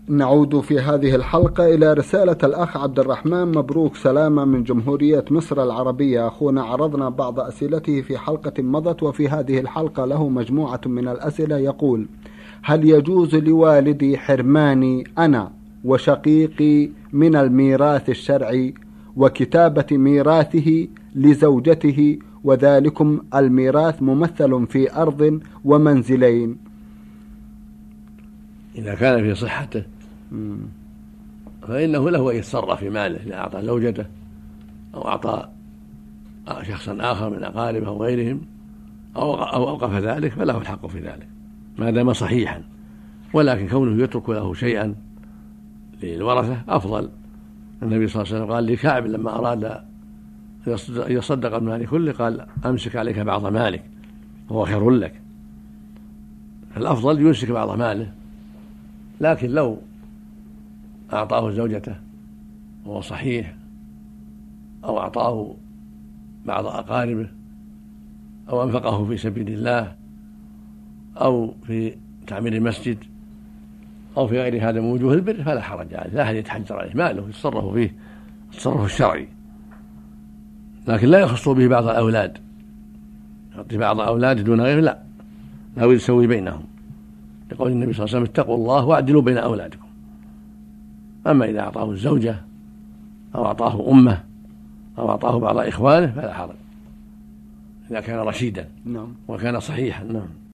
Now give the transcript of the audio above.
نعود في هذه الحلقة إلى رسالة الأخ عبد الرحمن مبروك سلامة من جمهورية مصر العربية. أخونا عرضنا بعض أسئلته في حلقة مضت، وفي هذه الحلقة له مجموعة من الأسئلة. يقول: هل يجوز لوالدي حرماني أنا وشقيقي من الميراث الشرعي وكتابة ميراثه لزوجته، وذلكم الميراث ممثل في أرض ومنزلين؟ إذا كان في صحته فإنه له أن يتصرف في ماله، إذا أعطى زوجته أو أعطى شخصا آخر من أقاربه أو غيرهم أو أوقف ذلك فله الحق في ذلك ما دام صحيحا. ولكن كونه يترك له شيئا للورثة أفضل. النبي صلى الله عليه وسلم قال لكعب لما أراد أن يصدق المال كله قال: أمسك عليك بعض مالك وهو خير لك. الأفضل يمسك بعض ماله، لكن لو أعطاه زوجته وهو صحيح أو أعطاه بعض أقاربه أو أنفقه في سبيل الله أو في تعمير المسجد أو في غير هذا من وجوه البر فلا حرج عليه، لا أحد يتحجر عليه، ماله يتصرف فيه التصرف الشرعي. لكن لا يخص به بعض الأولاد، يعطي بعض أولاد دون غيره، لا يسوي بينهم، لقول النبي صلى الله عليه وسلم: اتقوا الله واعدلوا بين أولادكم. أما إذا أعطاه الزوجة أو أعطاه أمه أو أعطاه بعض إخوانه فلا حرج إذا كان رشيدا وكان صحيحا. نعم.